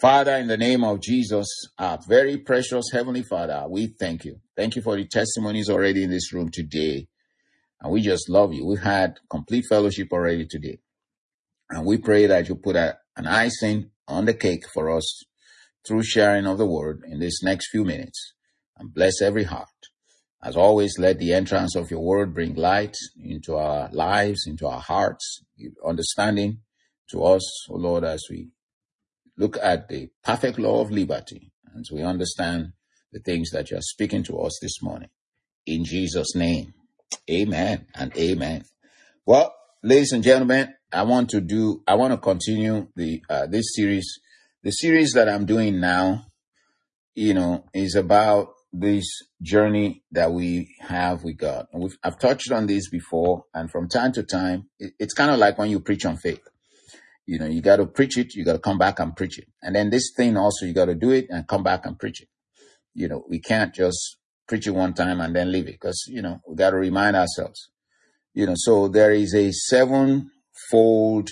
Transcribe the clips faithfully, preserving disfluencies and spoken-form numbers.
Father, in the name of Jesus, our very precious Heavenly Father, we thank you. Thank you for the testimonies already in this room today. And we just love you. We've had complete fellowship already today. And we pray that you put a, an icing on the cake for us through sharing of the word in this next few minutes. And bless every heart. As always, let the entrance of your word bring light into our lives, into our hearts, understanding to us, O Lord, as we look at the perfect law of liberty, as we understand the things that you are speaking to us this morning. In Jesus' name, amen and amen. Well, ladies and gentlemen, I want to do, I want to continue the uh, this series. The series that I'm doing now, you know, is about this journey that we have with God. And we've, I've touched on this before, and from time to time, it, it's kind of like when you preach on faith. You know, you got to preach it, you got to come back and preach it. And then this thing also, you got to do it and come back and preach it. You know, we can't just preach it one time and then leave it because, you know, we got to remind ourselves. You know, so there is a sevenfold,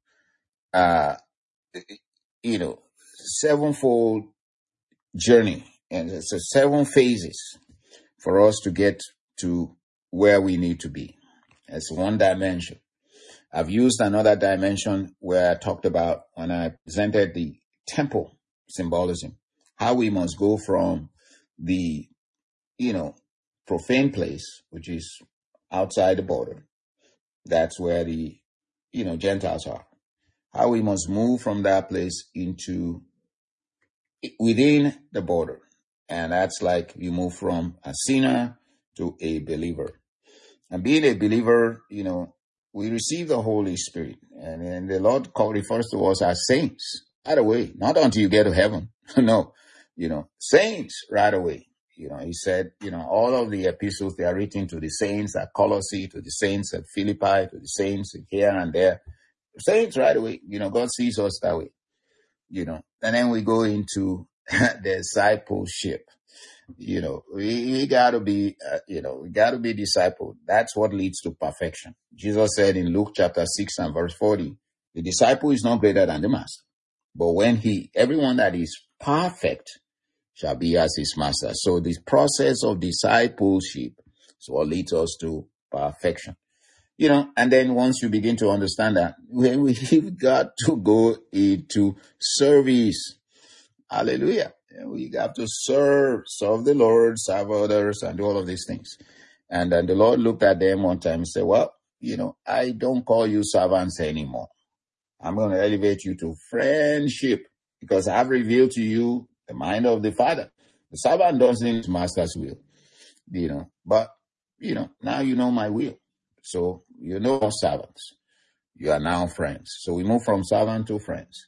uh, you know, sevenfold journey. And it's a seven phases for us to get to where we need to be. It's one dimension. I've used another dimension where I talked about when I presented the temple symbolism, how we must go from the, you know, profane place, which is outside the border. That's where the, you know, Gentiles are. How we must move from that place into within the border. And that's like you move from a sinner to a believer. And being a believer, you know, we receive the Holy Spirit, and, and the Lord call, refers to us as saints right away, not until you get to heaven. No, you know, saints right away. You know, he said, you know, all of the epistles, they are written to the saints at Colossae, to the saints at Philippi, to the saints here and there. Saints right away. You know, God sees us that way, you know. And then we go into the discipleship. You know, we, we got to be, uh, you know, we got to be discipled. That's what leads to perfection. Jesus said in Luke chapter six and verse forty, the disciple is not greater than the master. But when he, everyone that is perfect shall be as his master. So this process of discipleship is what leads us to perfection. You know, and then once you begin to understand that, we, we've got to go into service. Hallelujah. We have to serve, serve the Lord, serve others, and do all of these things. And then the Lord looked at them one time and said, well, you know, I don't call you servants anymore. I'm going to elevate you to friendship because I've revealed to you the mind of the Father. The servant doesn't his master's will, you know, but, you know, now you know my will. So you're no servants. You are now friends. So we move from servant to friends.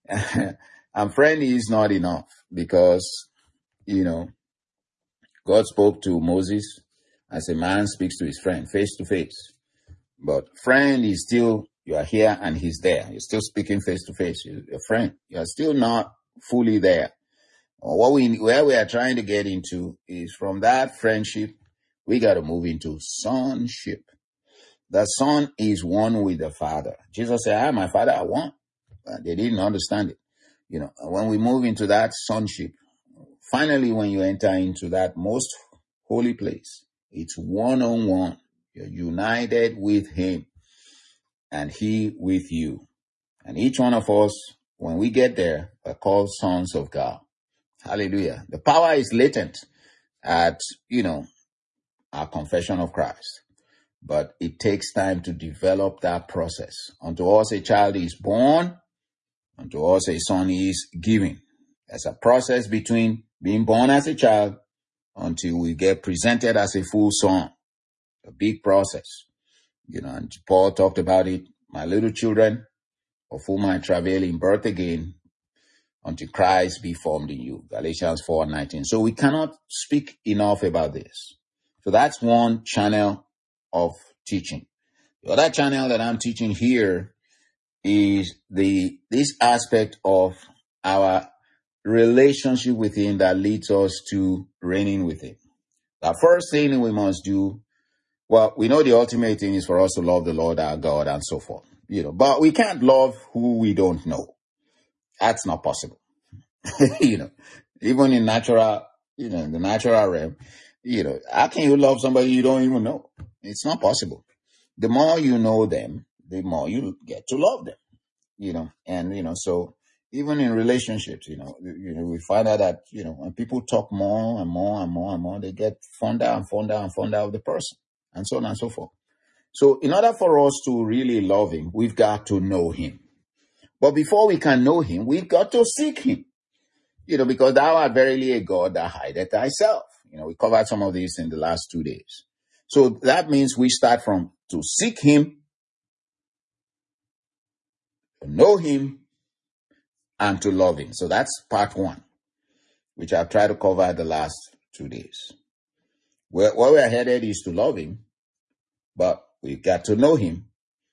And friend is not enough because, you know, God spoke to Moses as a man speaks to his friend face to face. But friend is still, you are here and he's there. You're still speaking face to face. You're a friend. You're still not fully there. What we, where we are trying to get into is from that friendship, we got to move into sonship. The son is one with the Father. Jesus said, I am my Father, I want. But they didn't understand it. You know, when we move into that sonship, finally, when you enter into that most holy place, it's one-on-one. You're united with him and he with you. And each one of us, when we get there, are called sons of God. Hallelujah. The power is latent at, you know, our confession of Christ. But it takes time to develop that process. Unto us a child is born, unto us a son is given. There's a process between being born as a child until we get presented as a full son. A big process. You know, and Paul talked about it. My little children, of whom I travail in birth again, until Christ be formed in you. Galatians four nineteen. So we cannot speak enough about this. So that's one channel of teaching. The other channel that I'm teaching here is the this aspect of our relationship with him that leads us to reigning with him. The first thing we must do, well, we know the ultimate thing is for us to love the Lord our God and so forth. You know, but we can't love who we don't know. That's not possible. you know, even in natural, you know, in the natural realm, you know, how can you love somebody you don't even know? It's not possible. The more you know them, the more you get to love them, you know, and, you know, so even in relationships, you know, you know, we find out that, you know, when people talk more and more and more and more, they get fonder and fonder and fonder of the person, and so on and so forth. So in order for us to really love him, we've got to know him. But before we can know him, we've got to seek him. You know, because thou art verily a God that hideth thyself. You know, we covered some of this in the last two days. So that means we start from to seek him, to know him, and to love him. So that's part one, which I've tried to cover the last two days. Where, where we're headed is to love him, but we've got to know him.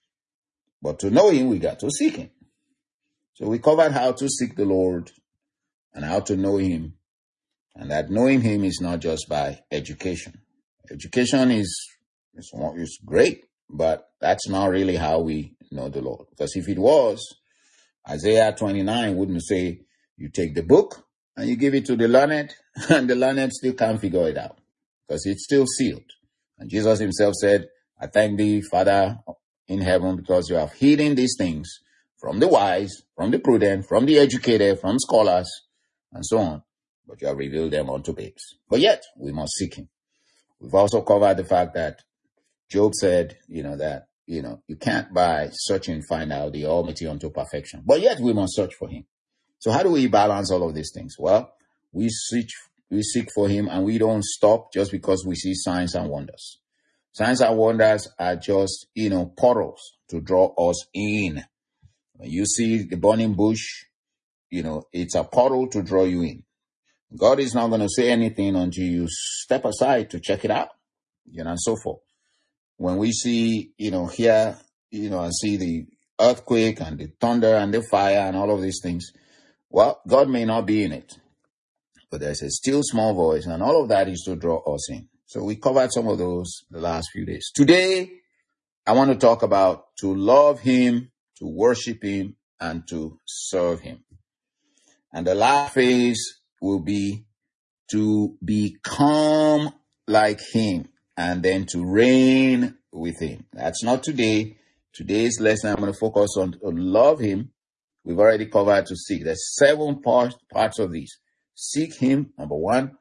But to know him, we got to seek him. So we covered how to seek the Lord and how to know him. And that knowing him is not just by education. Education is, is, is great, but that's not really how we know the Lord. Because if it was, Isaiah twenty-nine wouldn't say you take the book and you give it to the learned, and the learned still can't figure it out because it's still sealed. And Jesus himself said, I thank thee, Father in heaven, because you have hidden these things from the wise, from the prudent, from the educated, from scholars, and so on. But you have revealed them unto babes. But yet, we must seek him. We've also covered the fact that Job said, you know, that, you know, you can't by searching find out the Almighty unto perfection. But yet, we must search for him. So how do we balance all of these things? Well, we seek, we seek for him, and we don't stop just because we see signs and wonders. Signs and wonders are just, you know, portals to draw us in. When you see the burning bush, you know, it's a portal to draw you in. God is not going to say anything until you step aside to check it out, you know, and so forth. When we see, you know, hear, you know, and see the earthquake and the thunder and the fire and all of these things, well, God may not be in it, but there's a still small voice, and all of that is to draw us in. So we covered some of those the last few days. Today, I want to talk about to love him, to worship him, and to serve him. And the last phase will be to become like him and then to reign with him. That's not today. Today's lesson, I'm going to focus on, on love him. We've already covered to seek. There's seven parts, parts of this. Seek him, number one.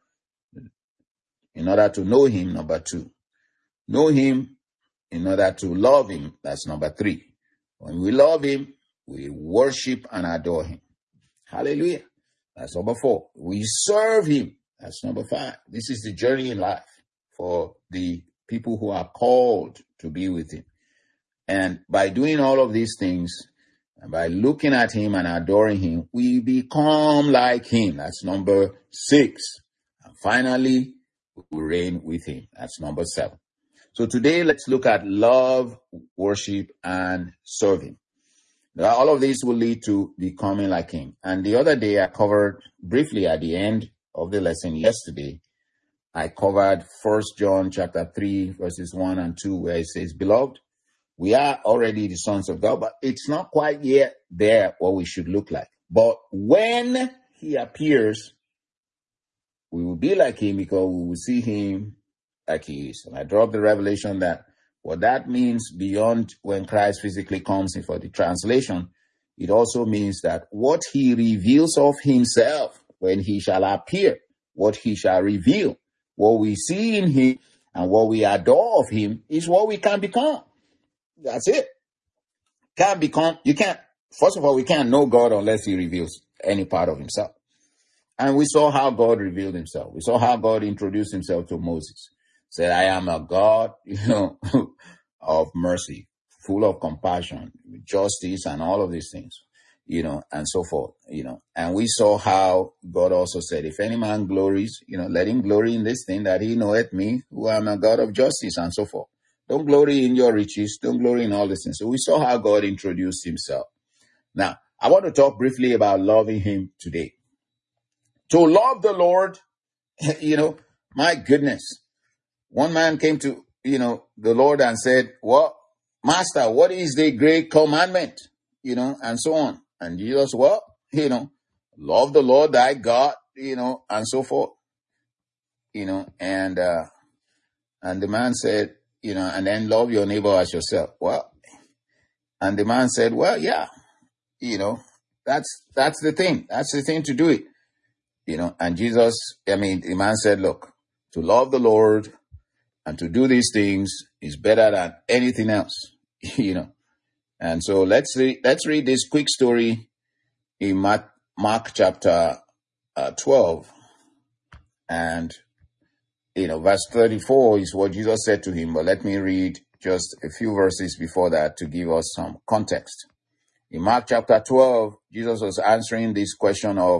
In order to know him, number two. Know him in order to love him, that's number three. When we love him, we worship and adore him. Hallelujah. That's number four. We serve him. That's number five. This is the journey in life for the people who are called to be with him. And by doing all of these things, and by looking at him and adoring him, we become like him. That's number six. And finally, we reign with him. That's number seven. So today, let's look at love, worship, and serve him. Now, all of these will lead to becoming like him. And the other day, I covered briefly at the end of the lesson yesterday, I covered First John chapter three, verses one and two, where it says, Beloved, we are already the sons of God, but it's not quite yet there what we should look like. But when he appears, we will be like him because we will see him like he is. And I dropped the revelation that what that means beyond when Christ physically comes in for the translation, it also means that what he reveals of himself when he shall appear, what he shall reveal, what we see in him and what we adore of him is what we can become. That's it. Can't become, you can't, first of all, we can't know God unless he reveals any part of himself. And we saw how God revealed himself. We saw how God introduced himself to Moses. Said, I am a God, you know, of mercy, full of compassion, justice, and all of these things, you know, and so forth, you know. And we saw how God also said, if any man glories, you know, let him glory in this thing that he knoweth me, who am a God of justice, and so forth. Don't glory in your riches. Don't glory in all these things. So we saw how God introduced himself. Now, I want to talk briefly about loving him today. To love the Lord, you know, my goodness. One man came to, you know, the Lord and said, well, Master, what is the great commandment? You know, and so on. And Jesus, well, you know, Love the Lord thy God, you know, and so forth, you know, and, uh, and the man said, you know, and then love your neighbor as yourself. Well, and the man said, well, yeah, you know, that's, that's the thing. That's the thing to do it, you know, and Jesus, I mean, the man said, look, to love the Lord and to do these things is better than anything else, you know. And so let's read, let's read this quick story in Mark, Mark chapter uh, twelve. And, you know, verse thirty-four is what Jesus said to him. But let me read just a few verses before that to give us some context. In Mark chapter twelve, Jesus was answering this question of,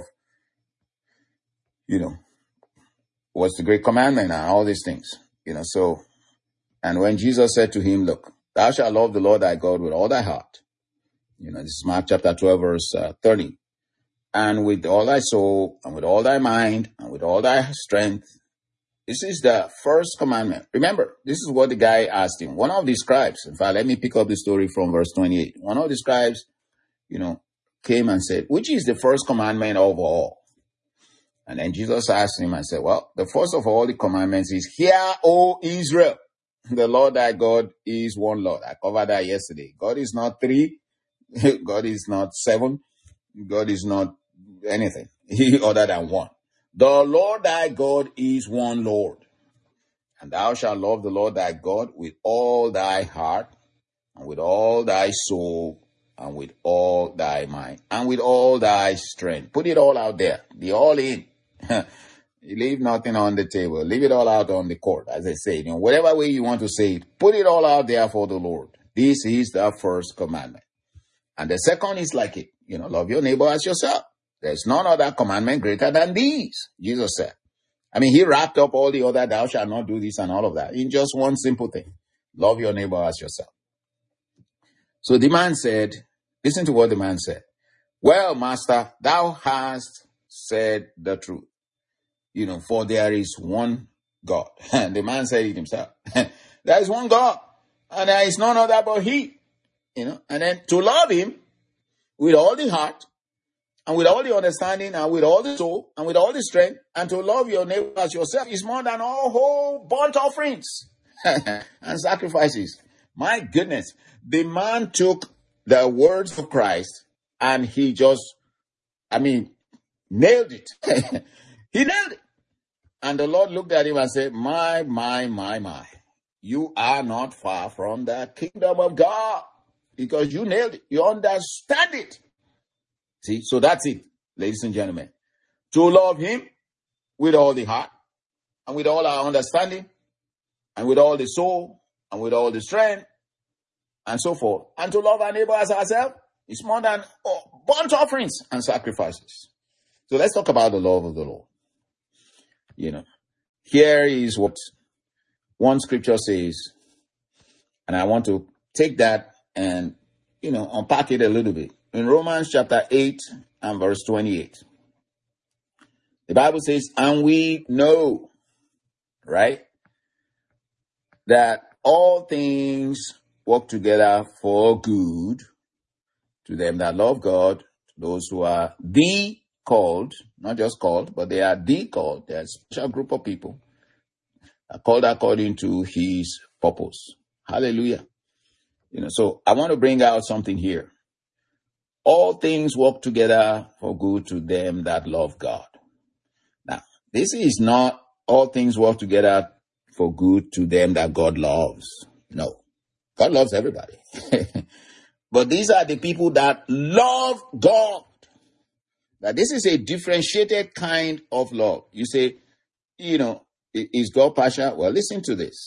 you know, what's the great commandment and all these things, you know. So, and when Jesus said to him, look, thou shalt love the Lord thy God with all thy heart. You know, this is Mark chapter twelve, verse uh, thirty. And with all thy soul, and with all thy mind, and with all thy strength. This is the first commandment. Remember, this is what the guy asked him. One of the scribes, in fact, let me pick up the story from verse twenty-eight. One of the scribes, you know, came and said, which is the first commandment of all? And then Jesus asked him and said, well, the first of all the commandments is, hear, O Israel, the Lord thy God is one Lord. I covered that yesterday. God is not three. God is not seven. God is not anything other than one. The Lord thy God is one Lord. And thou shalt love the Lord thy God with all thy heart, and with all thy soul, and with all thy mind, and with all thy strength. Put it all out there. Be all in. You leave nothing on the table. Leave it all out on the court, as I say. You know, whatever way you want to say it, put it all out there for the Lord. This is the first commandment. And the second is like it. You know, love your neighbor as yourself. There's none other commandment greater than these, Jesus said. I mean, he wrapped up all the other, thou shalt not do this and all of that in just one simple thing. Love your neighbor as yourself. So the man said, listen to what the man said. Well, master, thou hast said the truth. You know, for there is one God. And the man said it himself. There is one God, and there is none other but he. You know, and then to love him with all the heart, and with all the understanding, and with all the soul, and with all the strength, and to love your neighbor as yourself is more than all whole burnt offerings and sacrifices. My goodness, the man took the words of Christ and he just, I mean, nailed it. He nailed it. And the Lord looked at him and said, my, my, my, my, you are not far from the kingdom of God, because you nailed it. You understand it. See, so that's it, ladies and gentlemen. To love him with all the heart, and with all our understanding, and with all the soul, and with all the strength, and so forth. And to love our neighbor as ourselves is more than oh, burnt offerings and sacrifices. So let's talk about the love of the Lord. You know, here is what one scripture says, and I want to take that and, you know, unpack it a little bit. In Romans chapter eight and verse twenty-eight, the Bible says, and we know, right, that all things work together for good to them that love God, to those who are the called, not just called, but they are the called. They're a special group of people are called according to his purpose. Hallelujah. You know, so I want to bring out something here. All things work together for good to them that love God. Now, this is not all things work together for good to them that God loves. No, God loves everybody. But these are the people that love God. Now, this is a differentiated kind of love. You say, you know, is God partial? Well, listen to this.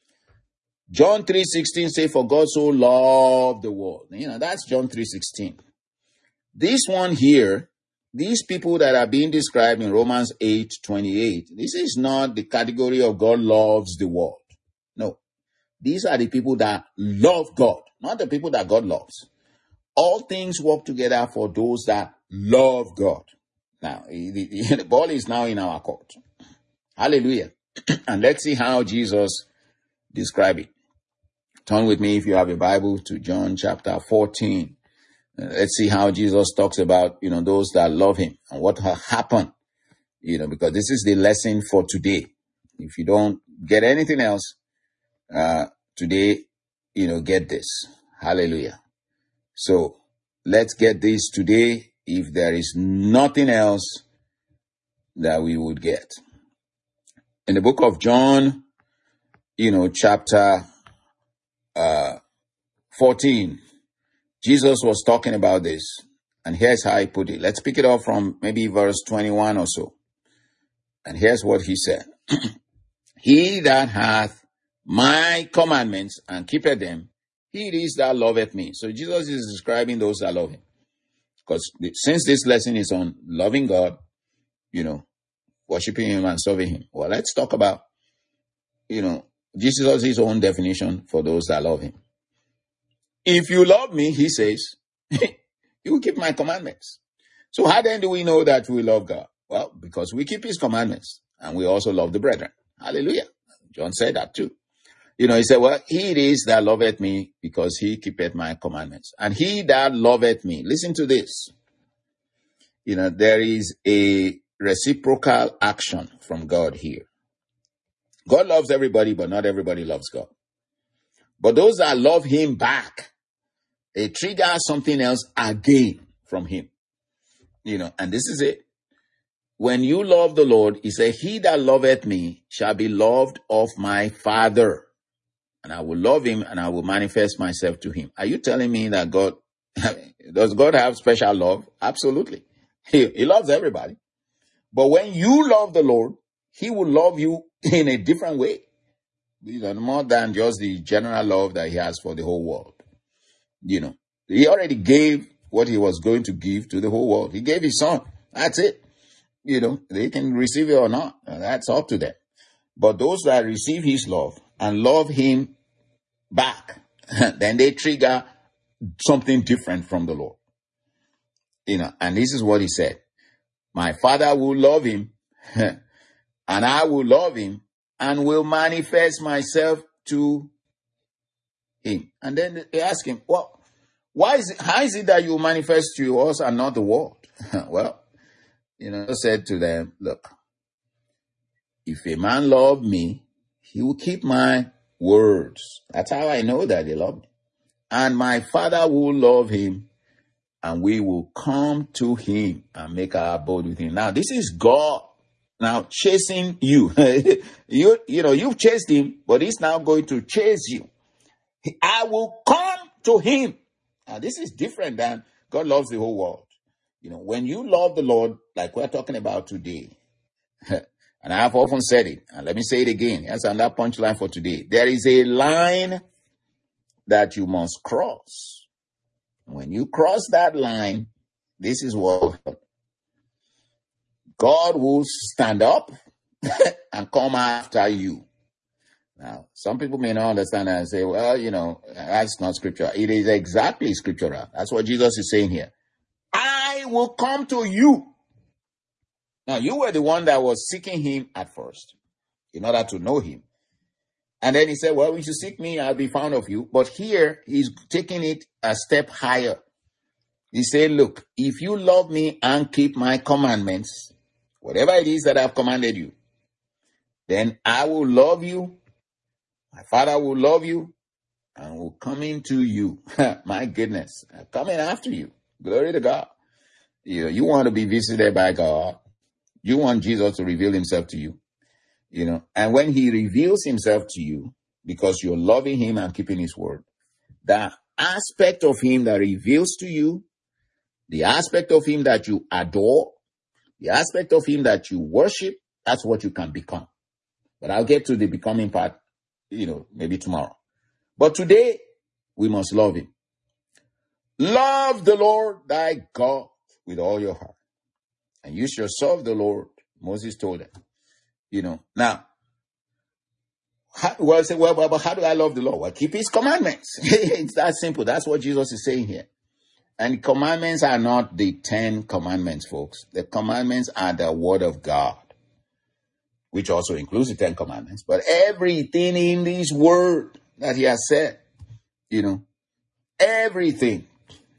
John three sixteen say, for God so loved the world. You know, that's John three sixteen. This one here, these people that are being described in Romans eight twenty-eight, this is not the category of God loves the world. No. These are the people that love God, not the people that God loves. All things work together for those that love God. Now, the, the ball is now in our court. Hallelujah. And let's see how Jesus described it. Turn with me, if you have a Bible, to John chapter fourteen. Uh, Let's see how Jesus talks about, you know, those that love him and what ha- happened, you know, because this is the lesson for today. If you don't get anything else, uh, today, you know, get this. Hallelujah. So let's get this today if there is nothing else that we would get. In the book of John, you know, chapter uh, fourteen, Jesus was talking about this. And here's how he put it. Let's pick it up from maybe verse twenty-one or so. And here's what he said. He that hath my commandments and keepeth them, he it is that loveth me. So Jesus is describing those that love him. Because since this lesson is on loving God, you know, worshiping him and serving him. Well, let's talk about, you know, Jesus' own definition for those that love him. If you love me, he says, you will keep my commandments. So how then do we know that we love God? Well, because we keep his commandments and we also love the brethren. Hallelujah. John said that too. You know, he said, well, he it is that loveth me because he keepeth my commandments. And he that loveth me, listen to this. You know, there is a reciprocal action from God here. God loves everybody, but not everybody loves God. But those that love him back, they trigger something else again from him. You know, and this is it. When you love the Lord, he said, he that loveth me shall be loved of my Father. And I will love him and I will manifest myself to him. Are you telling me that God, does God have special love? Absolutely. He, he loves everybody. But when you love the Lord, he will love you in a different way. You know, more than just the general love that he has for the whole world. You know, he already gave what he was going to give to the whole world. He gave his son. That's it. You know, they can receive it or not. That's up to them. But those that receive his love and love him back, then they trigger something different from the Lord. You know, and this is what he said. My Father will love him, and I will love him, and will manifest myself to him. And then they ask him, well, why is it, how is it that you manifest to us and not the world? Well, you know, I said to them, look, if a man love me, he will keep my words. That's how I know that they love me. And my Father will love him, and we will come to him and make our abode with him. Now, this is God now chasing you. you, you know, you've chased him, but he's now going to chase you. I will come to him. Now, this is different than God loves the whole world. You know, when you love the Lord, like we're talking about today, and I have often said it, and let me say it again. That's another punchline for today. There is a line that you must cross. When you cross that line, this is what God will stand up and come after you. Now, some people may not understand that and say, well, you know, that's not scriptural. It is exactly scriptural. That's what Jesus is saying here. I will come to you. Now, you were the one that was seeking him at first in order to know him. And then he said, well, if you seek me, I'll be found of you. But here, he's taking it a step higher. He said, look, if you love me and keep my commandments, whatever it is that I've commanded you, then I will love you. My Father will love you and will come into you. My goodness, I'm coming after you. Glory to God. You, you want to be visited by God. You want Jesus to reveal himself to you. You know, and when he reveals himself to you, because you're loving him and keeping his word, the aspect of him that reveals to you, the aspect of him that you adore, the aspect of him that you worship, that's what you can become. But I'll get to the becoming part, you know, maybe tomorrow. But today, we must love him. Love the Lord thy God with all your heart. And you shall serve the Lord, Moses told them. You know, now, how, well, say, well, but how do I love the Lord? Well, keep his commandments. It's that simple. That's what Jesus is saying here. And commandments are not the Ten Commandments, folks. The commandments are the Word of God, which also includes the Ten Commandments. But everything in this Word that he has said, you know, everything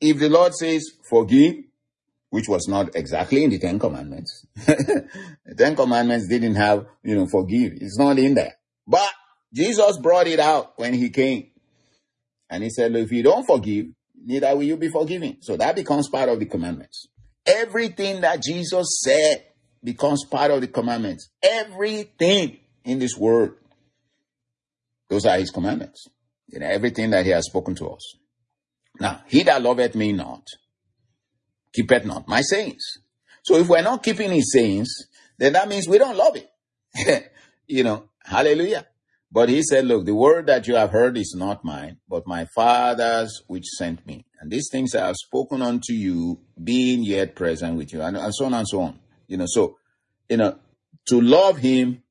if the Lord says forgive, which was not exactly in the Ten Commandments. The Ten Commandments didn't have, you know, forgive. It's not in there. But Jesus brought it out when he came. And he said, if you don't forgive, neither will you be forgiven. So that becomes part of the commandments. Everything that Jesus said becomes part of the commandments. Everything in this word. Those are his commandments. You know, everything that he has spoken to us. Now, he that loveth me not, keepeth not my sayings. So if we're not keeping his sayings, then that means we don't love him. You know, hallelujah. But he said, look, the word that you have heard is not mine, but my Father's which sent me. And these things I have spoken unto you, being yet present with you, and, and so on and so on. You know, so, you know, to love him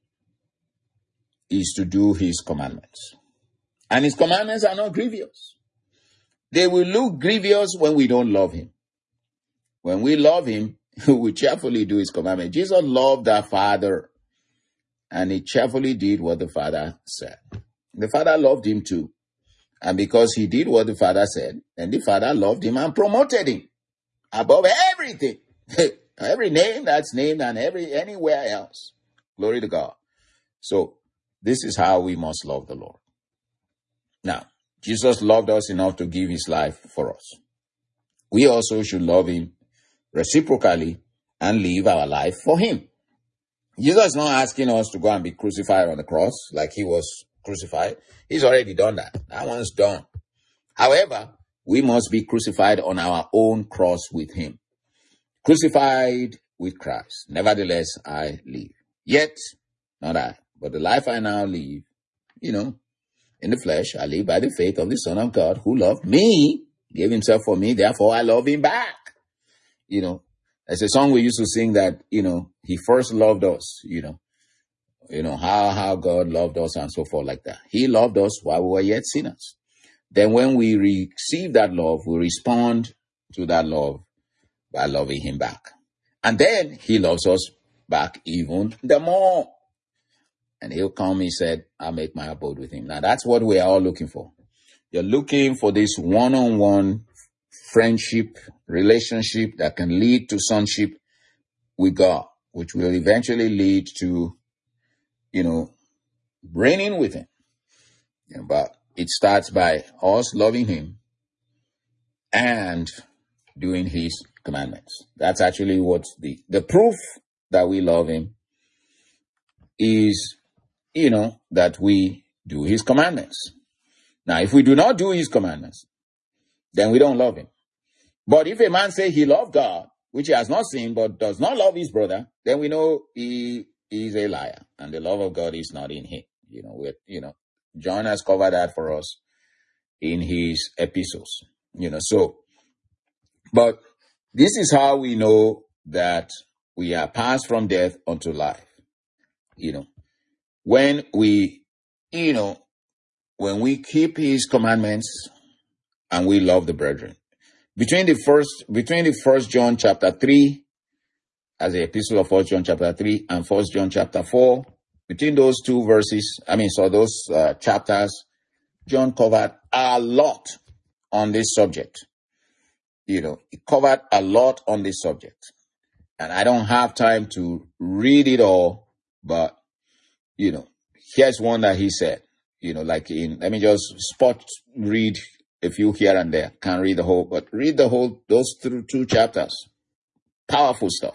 is to do his commandments. And his commandments are not grievous. They will look grievous when we don't love him. When we love him, we cheerfully do his commandments. Jesus loved our Father, and he cheerfully did what the Father said. The Father loved him too. And because he did what the Father said, then the Father loved him and promoted him above everything. Every name that's named and every anywhere else. Glory to God. So this is how we must love the Lord. Now, Jesus loved us enough to give his life for us. We also should love him reciprocally and live our life for him. Jesus is not asking us to go and be crucified on the cross like he was crucified. He's already done that. That one's done. However, we must be crucified on our own cross with him. Crucified with Christ. Nevertheless, I live. Yet, not I, but the life I now live, you know, in the flesh, I live by the faith of the Son of God who loved me, gave himself for me, therefore I love him back. You know, there's a song we used to sing that, you know, he first loved us, you know, you know, how, how God loved us and so forth like that. He loved us while we were yet sinners. Then when we receive that love, we respond to that love by loving him back. And then he loves us back even the more. And he'll come, he said, I'll make my abode with him. Now that's what we are all looking for. You're looking for this one-on-one friendship, relationship that can lead to sonship with God, which will eventually lead to, you know, reigning with him. You know, but it starts by us loving him and doing his commandments. That's actually what the, the proof that we love him is, you know, that we do his commandments. Now, if we do not do his commandments, then we don't love him. But if a man say he loves God, which he has not seen, but does not love his brother, then we know he is a liar, and the love of God is not in him. You know, with you know, John has covered that for us in his epistles. You know, so, but this is how we know that we are passed from death unto life. You know, when we, you know, when we keep his commandments and we love the brethren. Between the first, between the first John chapter three, as the epistle of First John chapter three and First John chapter four, between those two verses, I mean, so those uh, chapters, John covered a lot on this subject. You know, he covered a lot on this subject. And I don't have time to read it all, but, you know, here's one that he said, you know, like in, let me just spot read a few here and there. Can't read the whole, but read the whole, those two, two chapters. Powerful stuff.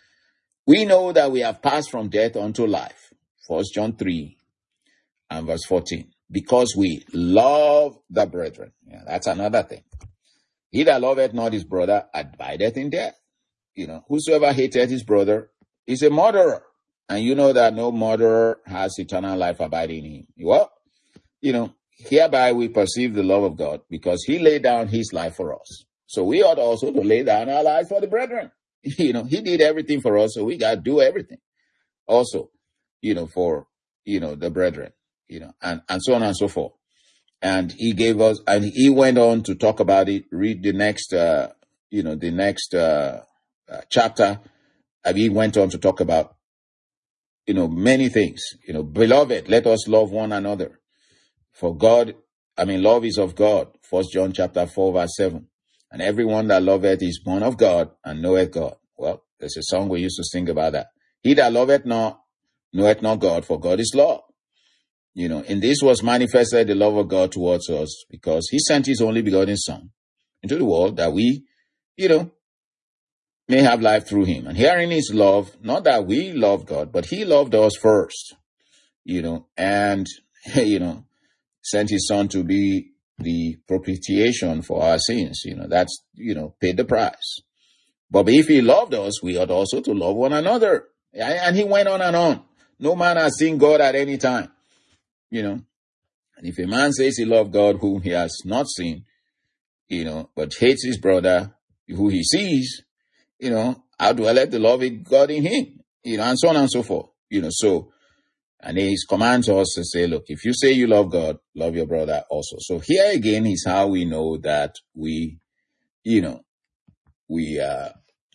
We know that we have passed from death unto life. First John three and verse fourteen. Because we love the brethren. Yeah, that's another thing. He that loveth not his brother abideth in death. You know, whosoever hateth his brother is a murderer. And you know that no murderer has eternal life abiding in him. Well, you know, hereby we perceive the love of God because he laid down his life for us. So we ought also to lay down our lives for the brethren. You know, he did everything for us, so we got to do everything. Also, you know, for, you know, the brethren, you know, and, and so on and so forth. And he gave us, and he went on to talk about it. Read the next, uh, you know, the next uh, uh, chapter. And he went on to talk about, you know, many things. You know, beloved, let us love one another. For God, I mean, love is of God. First John chapter four, verse seven. And everyone that loveth is born of God and knoweth God. Well, there's a song we used to sing about that. He that loveth not, knoweth not God, for God is love. You know, in this was manifested the love of God towards us, because he sent his only begotten Son into the world that we, you know, may have life through him. And herein is love, not that we love God, but he loved us first, you know, and, you know, sent his Son to be the propitiation for our sins. You know, that's, you know, paid the price. But if he loved us, we ought also to love one another. And he went on and on. No man has seen God at any time, you know. And if a man says he loves God whom he has not seen, you know, but hates his brother who he sees, you know, how dwelleth the love of God in him? You know, and so on and so forth. You know, so, and he commands us to say, look, if you say you love God, love your brother also. So here again is how we know that we, you know, we, uh,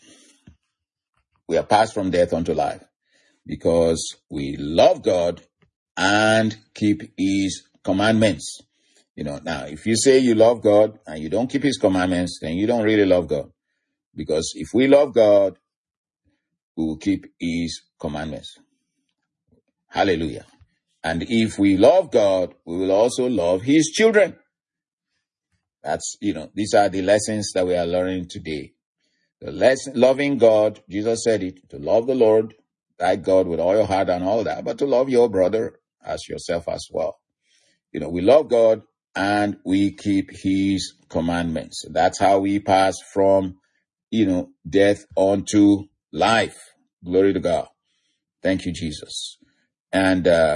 we are passed from death unto life, because we love God and keep his commandments. You know, now, if you say you love God and you don't keep his commandments, then you don't really love God. Because if we love God, we will keep his commandments. Hallelujah. And if we love God, we will also love his children. That's, you know, these are the lessons that we are learning today. The lesson, loving God, Jesus said it, to love the Lord, thy God with all your heart and all that, but to love your brother as yourself as well. You know, we love God and we keep his commandments. That's how we pass from, you know, death unto life. Glory to God. Thank you, Jesus. And, uh,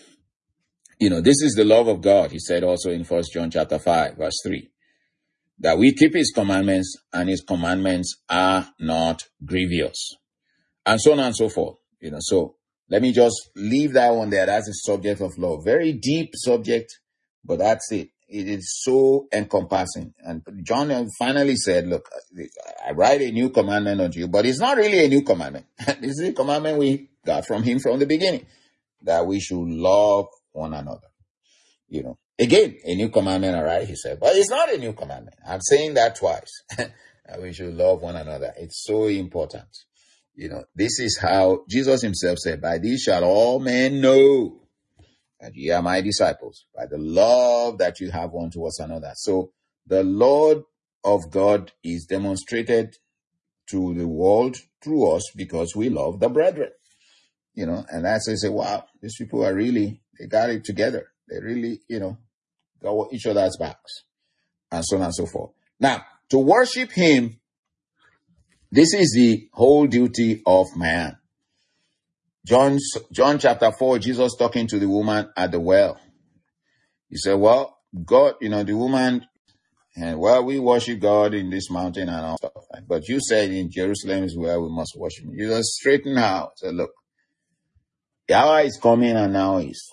you know, this is the love of God. He said also in First John chapter five, verse three, that we keep his commandments, and his commandments are not grievous, and so on and so forth. You know, so let me just leave that one there. That's the subject of love. Very deep subject, but that's it. It is so encompassing. And John finally said, look, I write a new commandment unto you, but it's not really a new commandment. This is a commandment we got from him from the beginning, that we should love one another. You know, again, a new commandment, all right, he said, but it's not a new commandment. I'm saying that twice. That we should love one another. It's so important. You know, this is how Jesus himself said, by this shall all men know that ye are my disciples, by the love that you have one towards another. So the Lord of God is demonstrated to the world through us because we love the brethren. You know, and that's why I say, wow, these people are really, they got it together. They really, you know, got each other's backs, and so on and so forth. Now, to worship him, this is the whole duty of man. John, John chapter four, Jesus talking to the woman at the well. He said, well, God, you know, the woman, and well, we worship God in this mountain and all stuff. But you said in Jerusalem is where we must worship him. You just straighten out. Said, look, the hour is coming and now is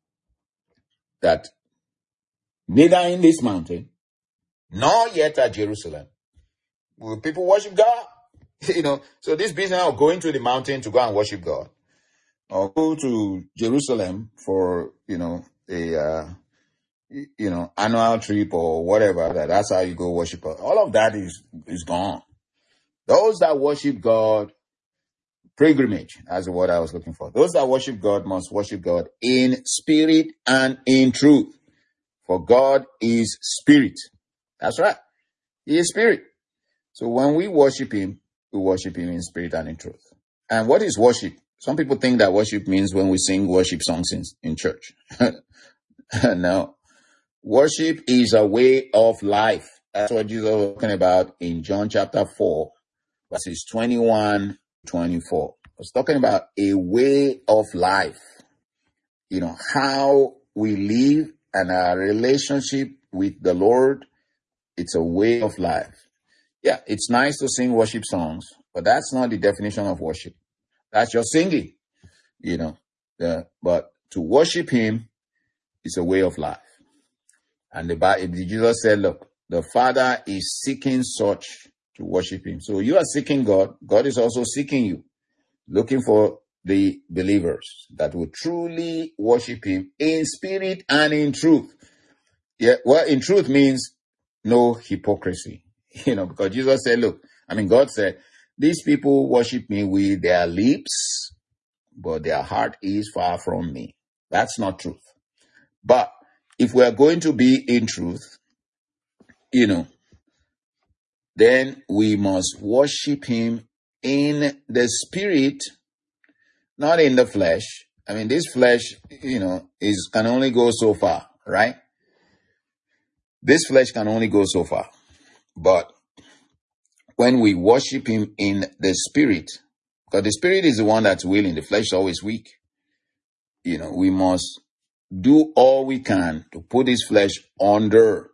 that neither in this mountain, nor yet at Jerusalem will people worship God. You know, so this business of going to the mountain to go and worship God, or go to Jerusalem for, you know, a, uh, you know, annual trip or whatever, that that's how you go worship God. All of that is, is gone. Those that worship God, pilgrimage, that's the word I was looking for. Those that worship God must worship God in spirit and in truth. For God is spirit. That's right. He is spirit. So when we worship him, we worship him in spirit and in truth. And what is worship? Some people think that worship means when we sing worship songs in, in church. No. Worship is a way of life. That's what Jesus was talking about in John chapter four, verses twenty-one, twenty-four. He was talking about a way of life. You know, how we live and our relationship with the Lord. It's a way of life. Yeah, it's nice to sing worship songs, but that's not the definition of worship. That's just singing, you know. Uh, but to worship him is a way of life. And the Bible, Jesus said, look, the Father is seeking such to worship him. So you are seeking God. God is also seeking you, looking for the believers that will truly worship him in spirit and in truth. Yeah, well, in truth means no hypocrisy. You know, because Jesus said, look, I mean, God said, these people worship me with their lips, but their heart is far from me. That's not truth. But if we are going to be in truth, you know, then we must worship him in the spirit, not in the flesh. I mean, this flesh, you know, is can only go so far, right? This flesh can only go so far. But when we worship him in the spirit, because the spirit is the one that's willing, the flesh is always weak. You know, we must do all we can to put this flesh under,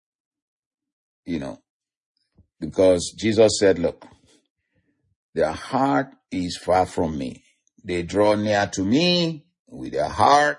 you know, because Jesus said, look, their heart is far from me. They draw near to me with their heart,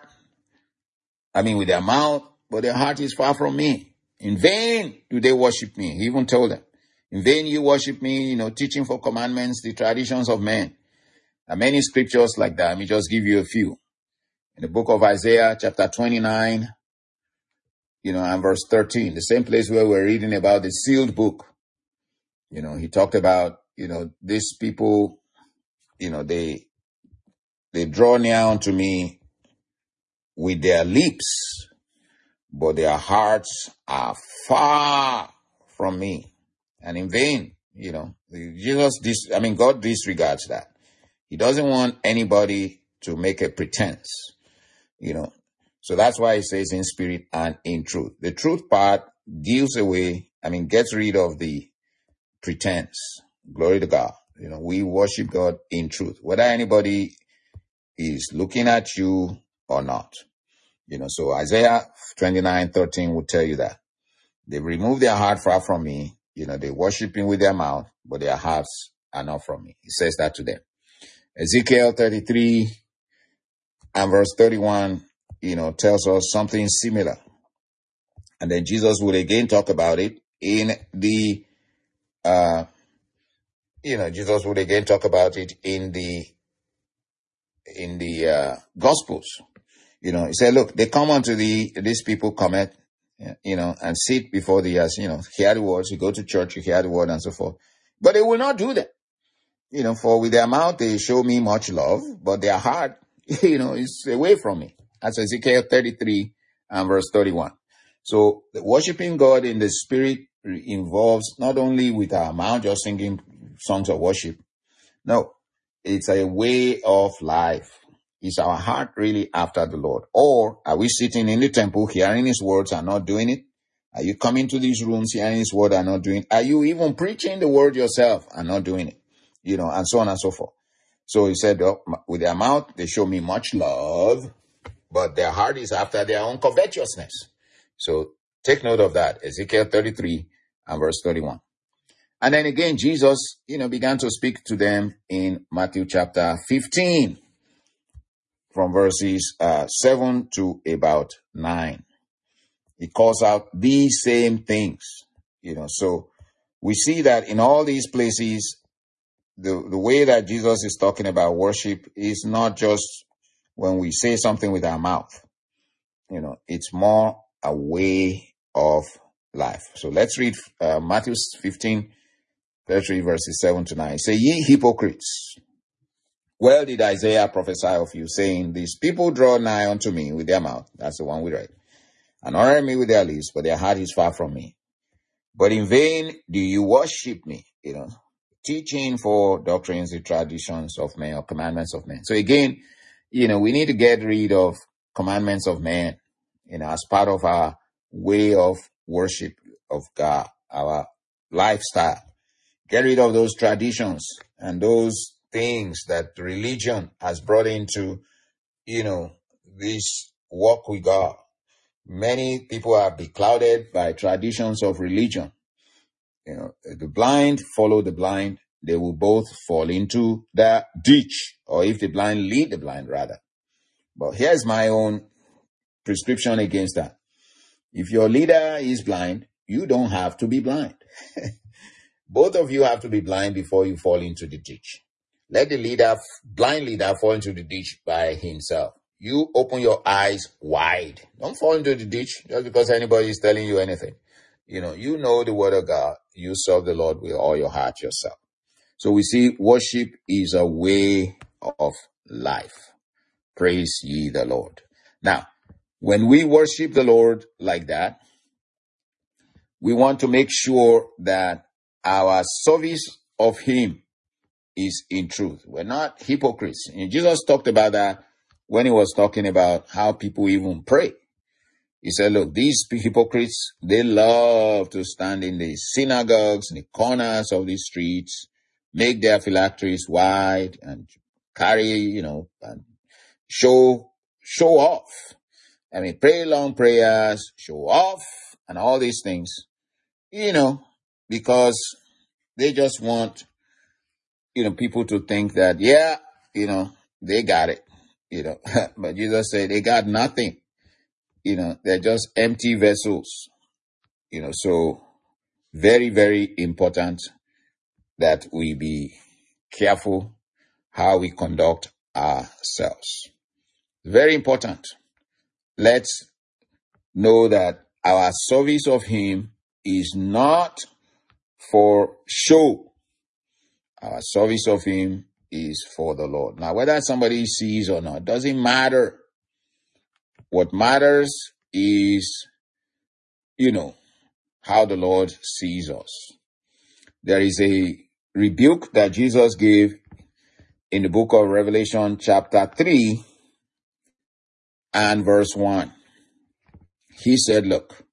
I mean with their mouth, but their heart is far from me. In vain do they worship me. He even told them, in vain you worship me, you know, teaching for commandments, the traditions of men. There are many scriptures like that. Let me just give you a few. In the book of Isaiah, chapter twenty-nine, you know, and verse thirteen, the same place where we're reading about the sealed book. You know, he talked about, you know, these people, you know, they, they draw near unto me with their lips, but their hearts are far from me, and in vain. You know, Jesus, dis- I mean, God disregards that. He doesn't want anybody to make a pretense, you know. So that's why he says in spirit and in truth. The truth part deals away, I mean, gets rid of the pretense. Glory to God. You know, we worship God in truth, whether anybody is looking at you or not. You know, so Isaiah twenty-nine thirteen will tell you that. They remove their heart far from me. You know, they worship him with their mouth, but their hearts are not from me. He says that to them. Ezekiel thirty-three and verse thirty-one, you know, tells us something similar. And then Jesus would again talk about it in the, uh, you know, Jesus would again talk about it in the, in the, uh, Gospels. You know, he said, look, they come unto thee, these people commit, you know, and sit before thee as, you know, hear the words, you go to church, you hear the word and so forth. But they will not do that. You know, for with their mouth they show me much love, but their heart, you know, is away from me. That's Ezekiel thirty-three and verse thirty-one. So worshiping God in the spirit involves not only with our mouth just singing songs of worship. No, it's a way of life. Is our heart really after the Lord? Or are we sitting in the temple hearing his words and not doing it? Are you coming to these rooms hearing his word and not doing it? Are you even preaching the word yourself and not doing it? You know, and so on and so forth. So he said, oh, with their mouth, they show me much love, but their heart is after their own covetousness. So take note of that. Ezekiel thirty-three and verse thirty-one. And then again, Jesus, you know, began to speak to them in Matthew chapter fifteen from verses uh, seven to about nine. He calls out these same things, you know, so we see that in all these places, The, the way that Jesus is talking about worship is not just when we say something with our mouth. You know, it's more a way of life. So let's read uh, Matthew fifteen, let's read verses seven to nine. Say, ye hypocrites, well did Isaiah prophesy of you, saying, these people draw nigh unto me with their mouth. That's the one we read. And honor me with their lips, but their heart is far from me. But in vain do you worship me, you know. Teaching for doctrines, the traditions of men or commandments of men. So again, you know, we need to get rid of commandments of men, you know, as part of our way of worship of God, our lifestyle. Get rid of those traditions and those things that religion has brought into, you know, this walk with God. Many people are beclouded by traditions of religion. You know, the blind follow the blind. They will both fall into the ditch, or if the blind lead the blind, rather. But here's my own prescription against that. If your leader is blind, you don't have to be blind. Both of you have to be blind before you fall into the ditch. Let the leader, blind leader, fall into the ditch by himself. You open your eyes wide. Don't fall into the ditch just because anybody is telling you anything. You know, you know the word of God. You serve the Lord with all your heart yourself. So we see worship is a way of life. Praise ye the Lord. Now, when we worship the Lord like that, we want to make sure that our service of him is in truth. We're not hypocrites. And Jesus talked about that when he was talking about how people even pray. He said, look, these hypocrites, they love to stand in the synagogues, in the corners of the streets, make their phylacteries wide and carry, you know, and show, show off. I mean, pray long prayers, show off, and all these things, you know, because they just want, you know, people to think that, yeah, you know, they got it, you know, but Jesus said they got nothing. You know, they're just empty vessels, you know, so very, very important that we be careful how we conduct ourselves. Very important. Let's know that our service of him is not for show. Our service of him is for the Lord. Now, whether somebody sees or not, doesn't matter. What matters is, you know, how the Lord sees us. There is a rebuke that Jesus gave in the book of Revelation chapter three and verse one. He said, look,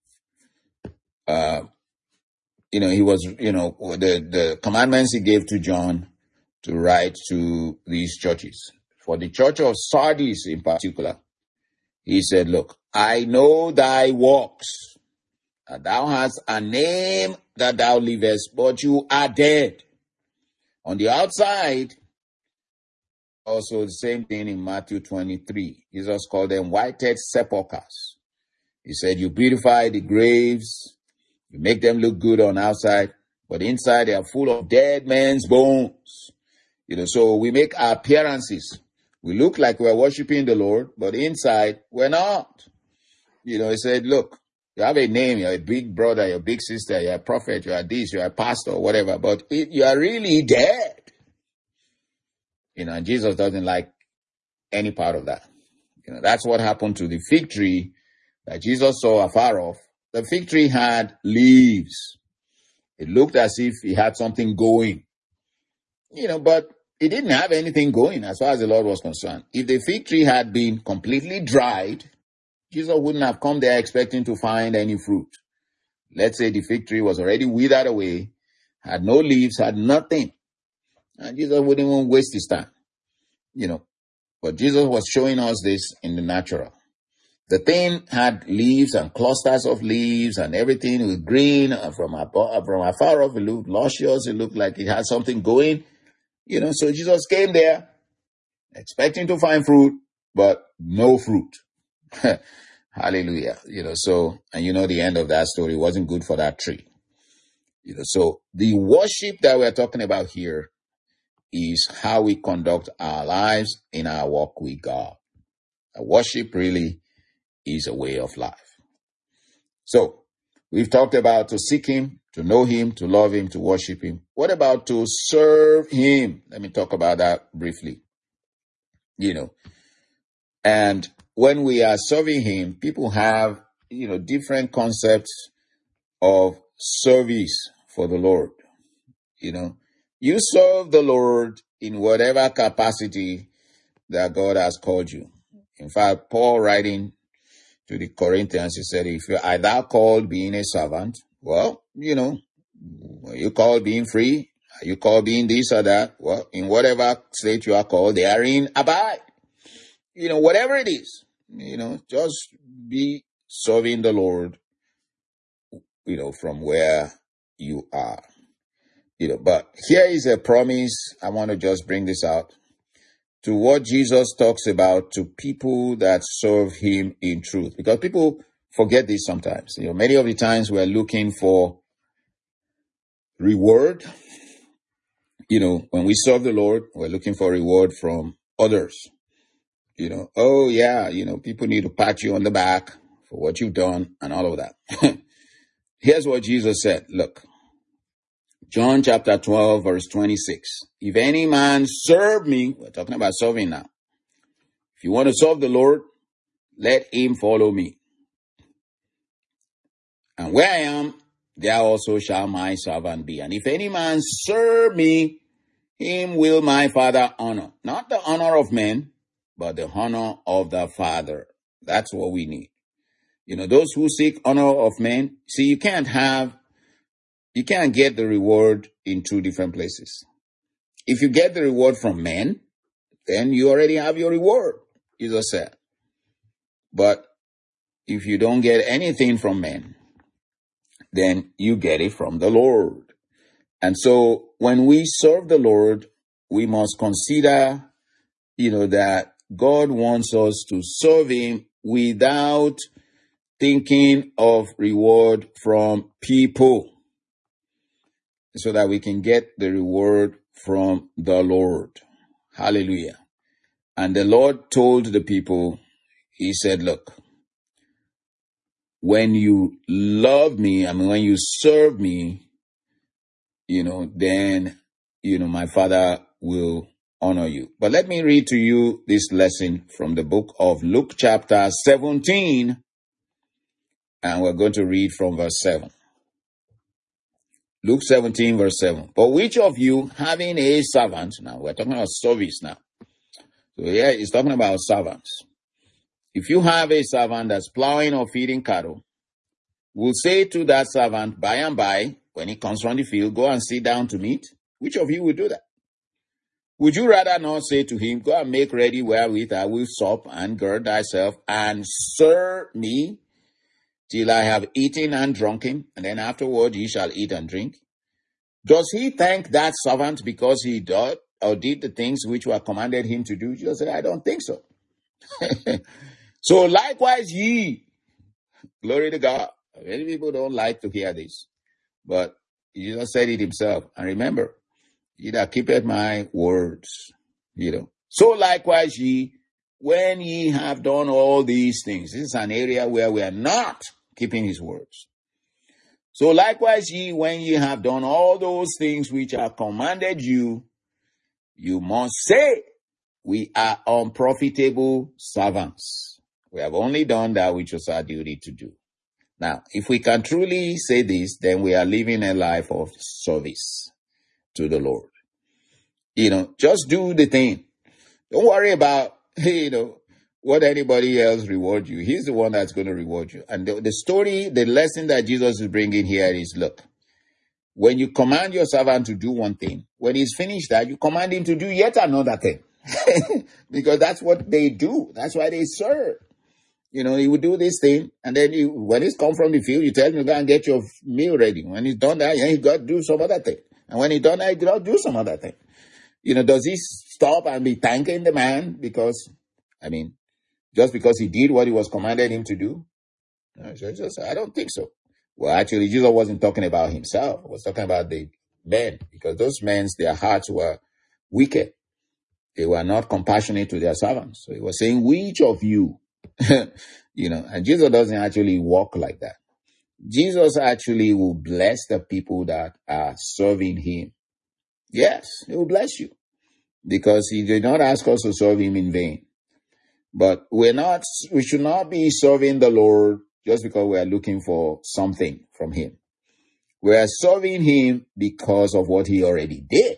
uh, you know, he was, you know, the, the commandments he gave to John to write to these churches. For the church of Sardis in particular, he said, look, I know thy works. Thou hast a name that thou livest, but you are dead. On the outside, also the same thing in Matthew twenty-three. Jesus called them whited sepulchres. He said, you beautify the graves, you make them look good on outside, but inside they are full of dead men's bones. You know, so we make our appearances. We look like we're worshiping the Lord, but inside we're not. You know, he said, look, you have a name, you're a big brother, you're a big sister, you're a prophet, you're a this, you're a pastor, whatever, but it, you are really dead. You know, and Jesus doesn't like any part of that. You know, that's what happened to the fig tree that Jesus saw afar off. The fig tree had leaves. It looked as if it had something going. You know, but it didn't have anything going as far as the Lord was concerned. If the fig tree had been completely dried, Jesus wouldn't have come there expecting to find any fruit. Let's say the fig tree was already withered away, had no leaves, had nothing. And Jesus wouldn't even waste his time. You know, but Jesus was showing us this in the natural. The thing had leaves and clusters of leaves and everything was green. From afar, from afar off, it looked luscious. It looked like it had something going. You know, so Jesus came there expecting to find fruit, but no fruit. Hallelujah. You know, so, and you know, the end of that story wasn't good for that tree. You know, so the worship that we're talking about here is how we conduct our lives in our walk with God. A worship really is a way of life. So we've talked about to seek him, to know him, to love him, to worship him. What about to serve him? Let me talk about that briefly. You know, and when we are serving him, people have, you know, different concepts of service for the Lord. You know, you serve the Lord in whatever capacity that God has called you. In fact, Paul writing to the Corinthians, he said, if you are thou called being a servant, well, you know, are you called being free? Are you called being this or that? Well, in whatever state you are called, therein abide. You know, whatever it is, you know, just be serving the Lord, you know, from where you are. You know, but here is a promise. I want to just bring this out to what Jesus talks about to people that serve him in truth. Because people forget this sometimes. You know, many of the times we're looking for reward. You know, when we serve the Lord, we're looking for reward from others. You know, oh yeah, you know, people need to pat you on the back for what you've done and all of that. Here's what Jesus said. Look, John chapter twelve, verse twenty-six. If any man serve me, we're talking about serving now. If you want to serve the Lord, let him follow me. And where I am, there also shall my servant be. And if any man serve me, him will my Father honor. Not the honor of men, but the honor of the Father. That's what we need. You know, those who seek honor of men, see, you can't have, you can't get the reward in two different places. If you get the reward from men, then you already have your reward, Jesus said. But if you don't get anything from men, then you get it from the Lord. And so when we serve the Lord, we must consider, you know, that God wants us to serve him without thinking of reward from people, so that we can get the reward from the Lord. Hallelujah. And the Lord told the people, he said, look, when you love me, I mean, when you serve me, you know, then, you know, my Father will honor you. But let me read to you this lesson from the book of Luke chapter seventeen. And we're going to read from verse seven. Luke seventeen, verse seven. But which of you, having a servant, now we're talking about service now. So here he's talking about servants. If you have a servant that's plowing or feeding cattle, will say to that servant, by and by, when he comes from the field, go and sit down to meat. Which of you will do that? Would you rather not say to him, go and make ready wherewith I will sup, and gird thyself, and serve me till I have eaten and drunken, and then afterward ye shall eat and drink? Does he thank that servant because he did or did the things which were commanded him to do? Jesus said, I don't think so. So likewise ye, glory to God. Many people don't like to hear this, but Jesus said it himself. And remember, ye that keepeth my words, you know. So likewise ye, when ye have done all these things. This is an area where we are not keeping his words. So likewise ye, when ye have done all those things which are commanded you, you must say, we are unprofitable servants. We have only done that which was our duty to do. Now, if we can truly say this, then we are living a life of service to the Lord. You know, just do the thing. Don't worry about, you know, what anybody else reward you. He's the one that's going to reward you. And the, the story, the lesson that Jesus is bringing here is, look, when you command your servant to do one thing, when he's finished that, you command him to do yet another thing. Because that's what they do. That's why they serve. You know, he would do this thing, and then you, when he's come from the field, you tell him to go and get your meal ready. When he's done that, he got to do some other thing. And when he's done that, he got to do some other thing. You know, does he stop and be thanking the man because, I mean, just because he did what he was commanded him to do? No, just, I don't think so. Well, actually, Jesus wasn't talking about himself. He was talking about the men, because those men, their hearts were wicked. They were not compassionate to their servants. So he was saying, which of you, you know, and Jesus doesn't actually walk like that. Jesus actually will bless the people that are serving him. Yes, he will bless you, because he did not ask us to serve him in vain. But we're not, we should not be serving the Lord just because we are looking for something from him. We are serving him because of what he already did.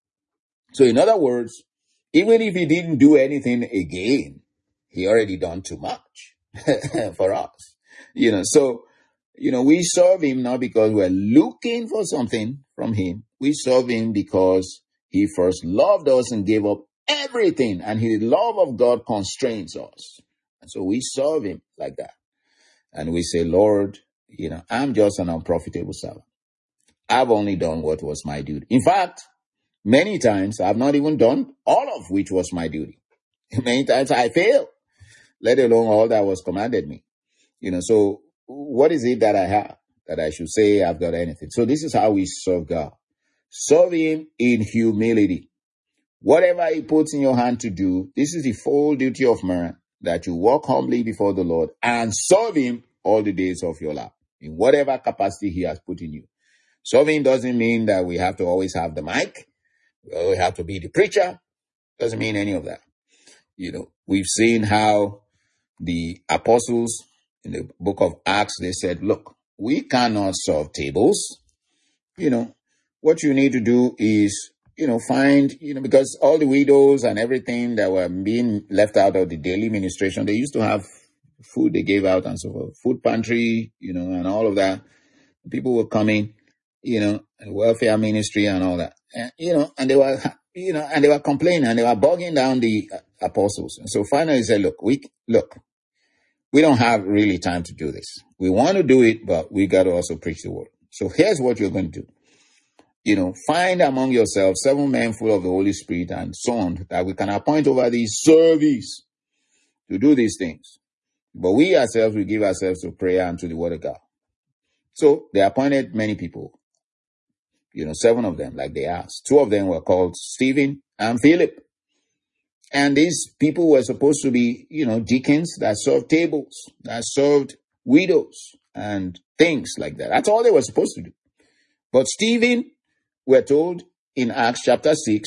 So in other words, even if he didn't do anything again, he already done too much for us. You know, so, you know, we serve him not because we're looking for something from him. We serve him because he first loved us and gave up everything, and his love of God constrains us. And so we serve him like that. And we say, Lord, you know, I'm just an unprofitable servant. I've only done what was my duty. In fact, many times I've not even done all of which was my duty. Many times I fail, let alone all that was commanded me. You know, so what is it that I have that I should say I've got anything? So this is how we serve God. Serve him in humility. Whatever he puts in your hand to do, this is the full duty of man, that you walk humbly before the Lord and serve him all the days of your life. in whatever capacity he has put in you. Serving doesn't mean that we have to always have the mic. We have to be the preacher. Doesn't mean any of that. You know, we've seen how the apostles in the book of Acts, they said, look, we cannot serve tables. You know, what you need to do is, you know, find, you know, because all the widows and everything that were being left out of the daily ministration, they used to have food they gave out and so forth, food pantry, you know, and all of that. People were coming, you know, welfare ministry and all that, and, you know, and they were, you know, and they were complaining and they were bogging down the apostles. And so finally he said, look, we, look, we don't have really time to do this. We want to do it, but we got to also preach the word. So here's what you're going to do. You know, find among yourselves seven men full of the Holy Spirit and so on, that we can appoint over these service to do these things. But we ourselves will give ourselves to prayer and to the word of God. So they appointed many people, you know, seven of them, like they asked. Two of them were called Stephen and Philip. And these people were supposed to be, you know, deacons that served tables, that served widows and things like that. That's all they were supposed to do. But Stephen, we're told in Acts chapter six,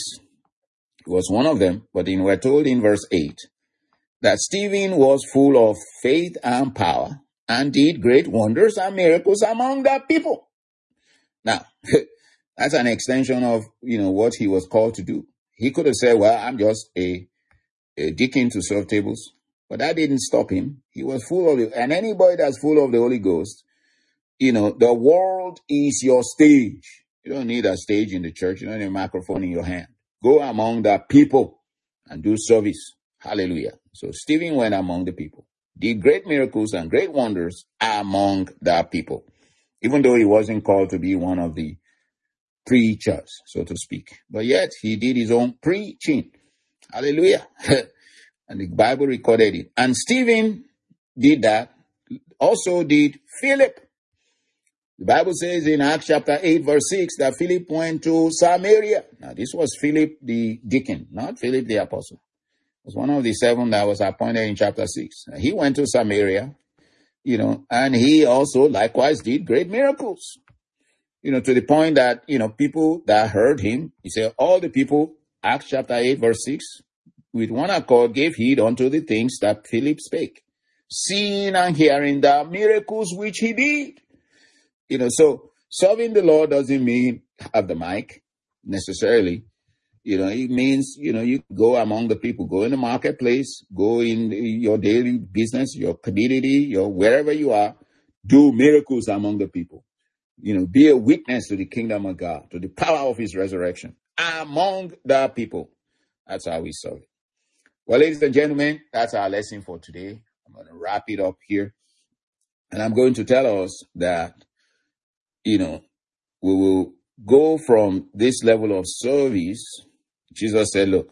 was one of them, but in, we're told in verse eight that Stephen was full of faith and power and did great wonders and miracles among the people. Now, that's an extension of, you know, what he was called to do. He could have said, well, I'm just a, a deacon to serve tables, but that didn't stop him. He was full of it. And anybody that's full of the Holy Ghost, you know, the world is your stage. You don't need a stage in the church. You don't need a microphone in your hand. Go among the people and do service. Hallelujah. So Stephen went among the people, did great miracles and great wonders among the people, even though he wasn't called to be one of the preachers, so to speak. But yet he did his own preaching. Hallelujah. And the Bible recorded it. And Stephen did that. Also did Philip. The Bible says in Acts chapter eight, verse six, that Philip went to Samaria. Now, this was Philip the deacon, not Philip the apostle. It was one of the seven that was appointed in chapter six. He went to Samaria, you know, and he also likewise did great miracles, you know, to the point that, you know, people that heard him, he said, all the people, Acts chapter eight, verse six, with one accord gave heed unto the things that Philip spake, seeing and hearing the miracles which he did. You know, so serving the Lord doesn't mean have the mic necessarily. You know, it means, you know, you go among the people, go in the marketplace, go in your daily business, your community, your wherever you are, do miracles among the people. You know, be a witness to the kingdom of God, to the power of his resurrection among the people. That's how we serve it. Well, ladies and gentlemen, that's our lesson for today. I'm going to wrap it up here. And I'm going to tell us that, you know, we will go from this level of service. Jesus said, look,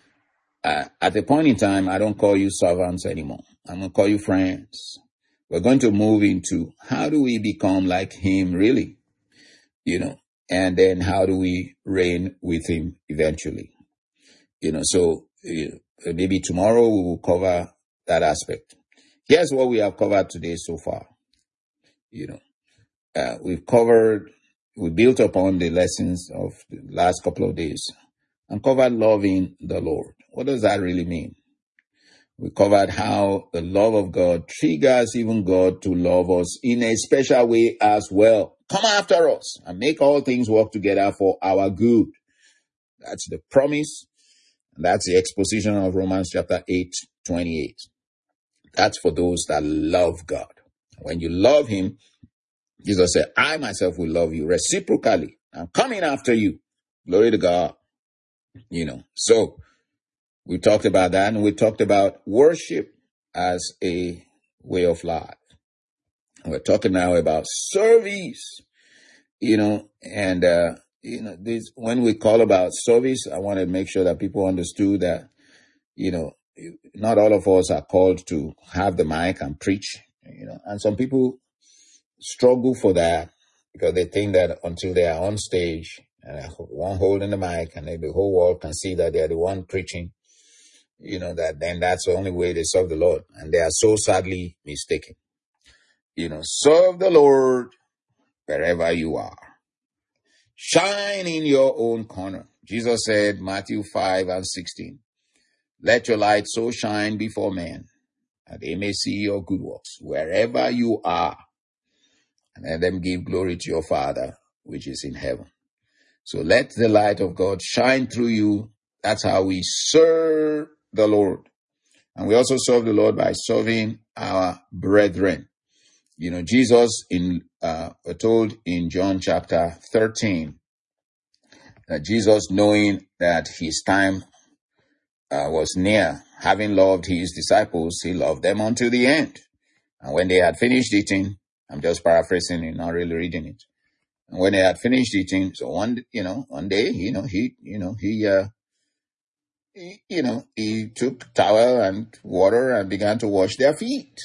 uh, at a point in time, I don't call you servants anymore. I'm going to call you friends. We're going to move into how do we become like him really, you know, and then how do we reign with him eventually, you know, so you know, maybe tomorrow we will cover that aspect. Here's what we have covered today so far. You know, uh, we've covered, we built upon the lessons of the last couple of days and covered loving the Lord. What does that really mean? We covered how the love of God triggers even God to love us in a special way as well. Come after us and make all things work together for our good. That's the promise. And that's the exposition of Romans chapter eight, twenty-eight. That's for those that love God. When you love him, Jesus said, I myself will love you reciprocally. I'm coming after you. Glory to God. You know, so we talked about that, and we talked about worship as a way of life. We're talking now about service, you know, and, uh, you know, this, when we call about service, I want to make sure that people understood that, you know, not all of us are called to have the mic and preach, you know, and some people struggle for that because they think that until they are on stage and one holding the mic and then the whole world can see that they're the one preaching, you know, that then that's the only way they serve the Lord. And they are so sadly mistaken. You know, serve the Lord wherever you are. Shine in your own corner. Jesus said, Matthew five and sixteen, let your light so shine before men that they may see your good works wherever you are, and let them give glory to your Father which is in heaven. So let the light of God shine through you. That's how we serve the Lord. And we also serve the Lord by serving our brethren. You know, Jesus in uh, told in John chapter thirteen that Jesus, knowing that his time uh, was near, having loved his disciples, he loved them unto the end. And when they had finished eating, I'm just paraphrasing it, not really reading it. And when they had finished eating, so one, you know, one day, you know, he, you know, he, uh, he, you know, he took towel and water and began to wash their feet.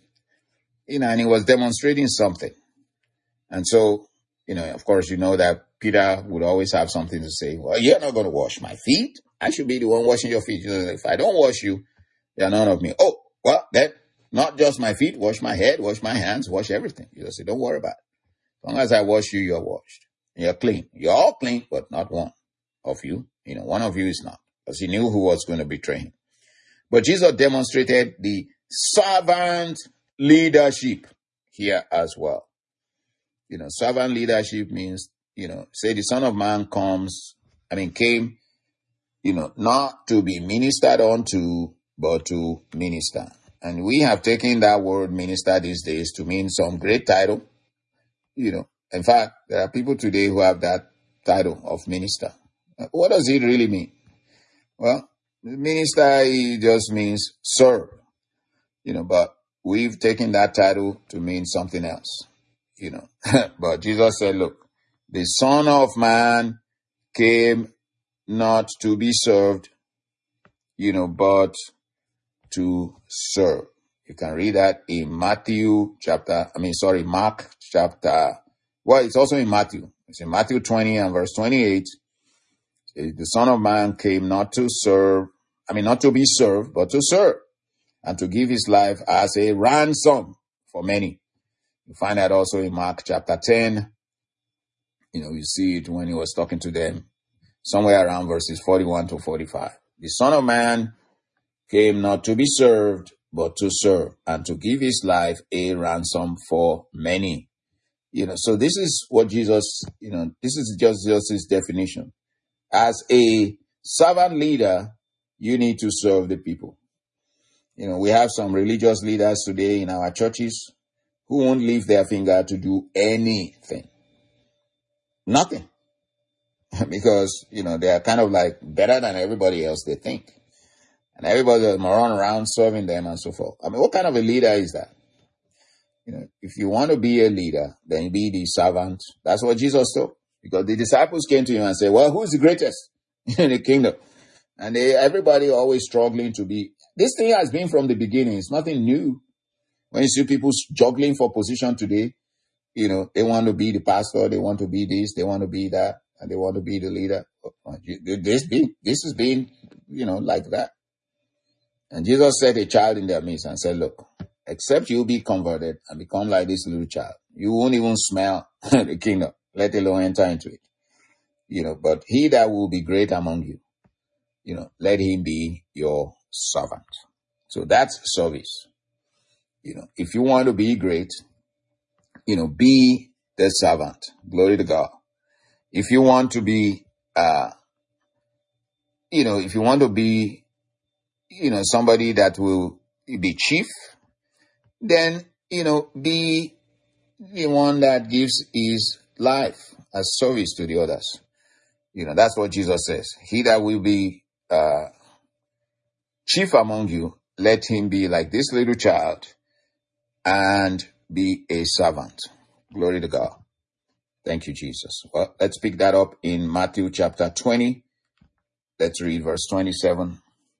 You know, and he was demonstrating something. And so, you know, of course, you know that Peter would always have something to say. Well, you're not going to wash my feet. I should be the one washing your feet. You know, if I don't wash you, you're none of me. Oh, well, then, not just my feet, wash my head, wash my hands, wash everything. You just say, don't worry about it. As long as I wash you, you're washed. You're clean. You're all clean, but not one of you. You know, one of you is not. Because he knew who was going to betray him. But Jesus demonstrated the servant leadership here as well. You know, servant leadership means, you know, say the Son of Man comes, I mean, came, you know, not to be ministered unto, but to minister. And we have taken that word minister these days to mean some great title. You know, in fact, there are people today who have that title of minister. What does it really mean? Well, minister, it just means serve, you know, but we've taken that title to mean something else, you know. But Jesus said, look, the Son of Man came not to be served, you know, but to serve. You can read that in Matthew chapter, I mean, sorry, Mark chapter, well, it's also in Matthew. It's in Matthew twenty and verse twenty-eight. The Son of Man came not to serve, I mean, not to be served, but to serve and to give his life as a ransom for many. You find that also in Mark chapter ten. You know, you see it when he was talking to them somewhere around verses forty-one to forty-five. The Son of Man came not to be served, but to serve and to give his life a ransom for many. You know, so this is what Jesus, you know, this is just, just his definition. As a servant leader, you need to serve the people. You know, we have some religious leaders today in our churches who won't lift their finger to do anything. Nothing. Because, you know, they are kind of like better than everybody else, they think. And everybody will run around serving them and so forth. I mean, what kind of a leader is that? You know, if you want to be a leader, then be the servant. That's what Jesus told. Because the disciples came to him and said, well, who's the greatest in the kingdom? And they, everybody always struggling to be. This thing has been from the beginning. It's nothing new. When you see people juggling for position today, you know, they want to be the pastor, they want to be this, they want to be that, and they want to be the leader. This, be, this has been, you know, like that. And Jesus set a child in their midst and said, look, except you be converted and become like this little child, you won't even smell the kingdom, let alone enter into it. You know, but he that will be great among you, you know, let him be your servant. So that's service. You know, if you want to be great, you know, be the servant. Glory to God. If you want to be, uh, you know, if you want to be, you know, somebody that will be chief, then, you know, be the one that gives his life as service to the others. You know, that's what Jesus says. He that will be uh, chief among you, let him be like this little child and be a servant. Glory to God. Thank you, Jesus. Well, let's pick that up in Matthew chapter twenty. Let's read verse twenty-seven.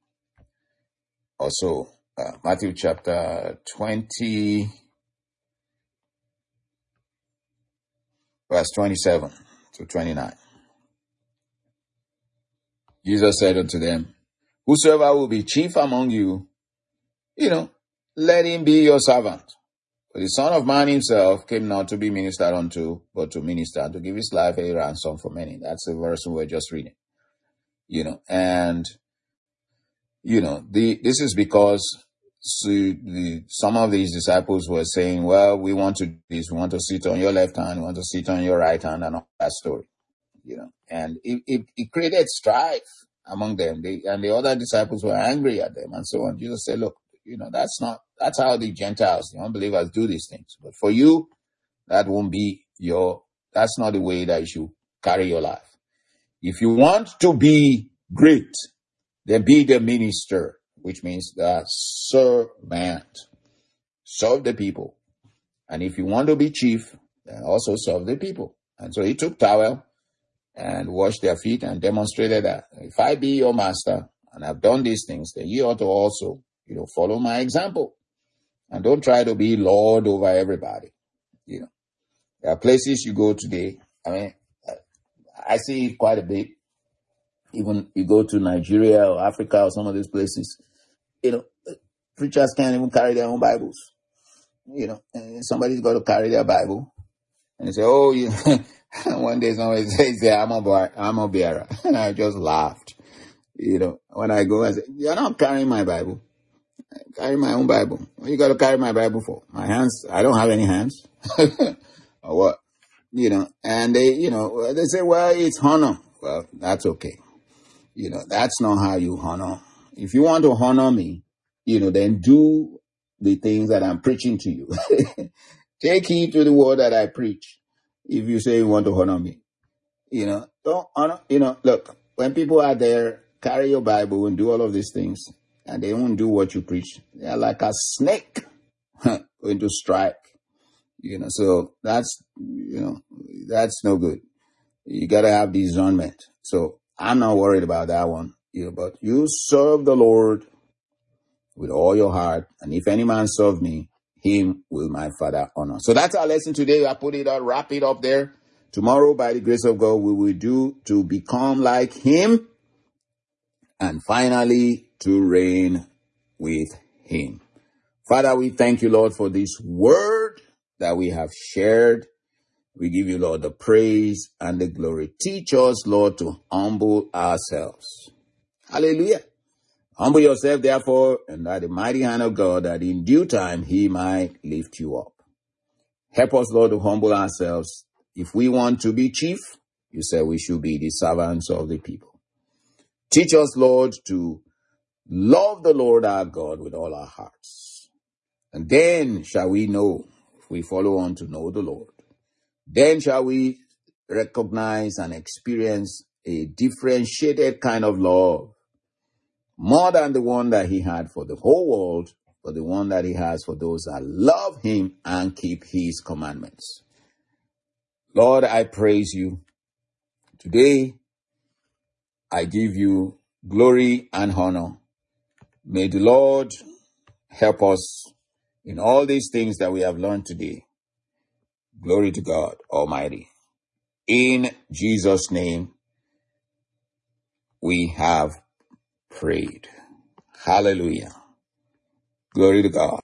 Also, uh, Matthew chapter twenty, verse twenty-seven to twenty-nine. Jesus said unto them, whosoever will be chief among you, you know, let him be your servant. For the Son of Man himself came not to be ministered unto, but to minister, to give his life a ransom for many. That's the verse we were just reading. You know, and, you know, the this is because so the, some of these disciples were saying, well, we want to do this, we want to sit on your left hand, we want to sit on your right hand, and all that story. You know, and it, it, it created strife among them. They, and the other disciples were angry at them and so on. Jesus said, look, you know, that's not, that's how the Gentiles, the unbelievers do these things. But for you, that won't be your, that's not the way that you should carry your life. If you want to be great, then be the minister, which means the servant. Serve the people. And if you want to be chief, then also serve the people. And so he took towel and washed their feet and demonstrated that if I be your master and I've done these things, then you ought to also, you know, follow my example. And don't try to be Lord over everybody. You know, there are places you go today. I mean, I see it quite a bit. Even you go to Nigeria or Africa or some of these places, you know, preachers can't even carry their own Bibles. You know, and somebody's got to carry their Bible. And they say, oh, you one day somebody says, I'm a, bar, I'm a bearer. And I just laughed. You know, when I go, I say, you're not carrying my Bible. I carry my own Bible. What you got to carry my Bible for? My hands, I don't have any hands. Or what? You know, and they, you know, they say, well, it's honor. Well, that's okay. You know, that's not how you honor. If you want to honor me, you know, then do the things that I'm preaching to you. Take heed to the word that I preach. If you say you want to honor me, you know, don't honor, you know, look, when people are there, carry your Bible and do all of these things, and they won't do what you preach. They're like a snake going to strike, you know, so that's, you know, that's no good. You got to have discernment. So I'm not worried about that one, you know, but you serve the Lord with all your heart. And if any man serve me, him will my Father honor. So that's our lesson today. I put it up, wrap it up there. Tomorrow, by the grace of God, we will do to become like him and finally to reign with him. Father, we thank you, Lord, for this word that we have shared. We give you, Lord, the praise and the glory. Teach us, Lord, to humble ourselves. Hallelujah. Humble yourself, therefore, under the mighty hand of God, that in due time he might lift you up. Help us, Lord, to humble ourselves. If we want to be chief, you say we should be the servants of the people. Teach us, Lord, to love the Lord our God with all our hearts. And then shall we know, if we follow on to know the Lord, then shall we recognize and experience a differentiated kind of love, more than the one that he had for the whole world, but the one that he has for those that love him and keep his commandments. Lord, I praise you. Today, I give you glory and honor. May the Lord help us in all these things that we have learned today. Glory to God Almighty. In Jesus' name, we have prayed. Hallelujah. Glory to God.